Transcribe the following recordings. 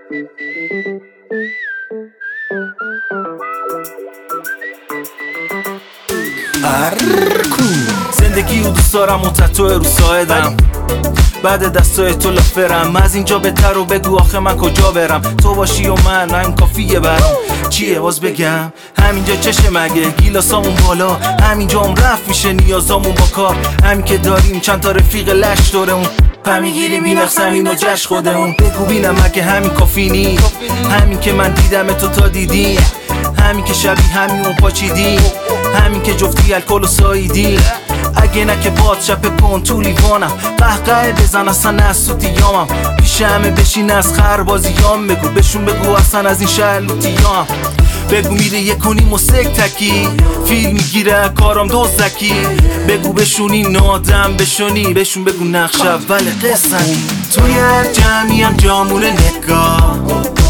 زندگی رو دوست دارم و تتو رو ساعدم، بعد دستای تو لافرم. از اینجا بهتر و بگو آخه من کجا برم؟ تو باشی و من این کافیه برام. چیه باز بگم؟ همینجا چشه مگه گیلاسامون بالا، همینجا هم رفت میشه نیازامون با کار. همین که داریم چند تا رفیق لش دورمون، میگیریم بینقصم این و جشن خودمون. بگو بینم اگه همین کافی نی، همین که من دیدم تو تا دیدی، همین که شبیه همین پاچیدی، همین که جفتی الکل و ساییدی. اگه نه که باد شب کن تو لیوانم، قهقه بزن اصلا نسوتیامم، پیش همه بشین از خربازیام. بگو بهشون بگو اصلا از این شهر لوتیام. بگو میره یکونیم و سکتکی، فیلم میگیره کارم دوزکی. بگو بشون این آدم بشونی، بهشون بگو نقش اول قصنی. توی هر جمعی هم جامونه نگاه،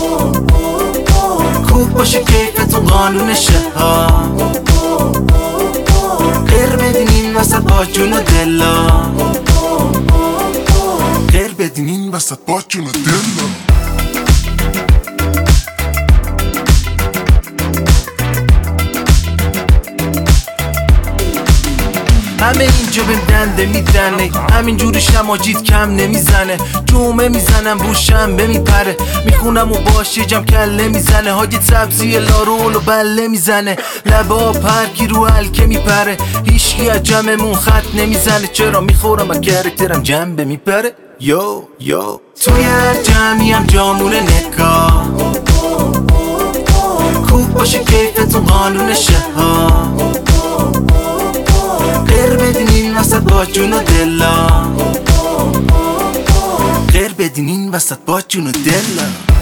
خوب باشه کیفتون قانونشه ها. غیر بدین این وسط با جون و دلا، غیر بدین این وسط با جون و دلا. همه اینجا بهم دنده میدنه، همین جوری شماجید کم نمیزنه. جمعه میزنم رو شنبه میپره، میخونم و باشه جم کله میزنه. حاجی سبزی لارول و بله میزنه، لبا پرکی رو حلکه میپره. هیچکی از جمعمون خط نمیزنه، چرا میخورم از کرکترم جنبه میپره. یو توی هر جمعی هم جامونه نگاه، خوب باشه کیفتون قانونشه ها. غیر بدین این وسط با جون و دلا، غیر بدین این وسط با جون و دلا.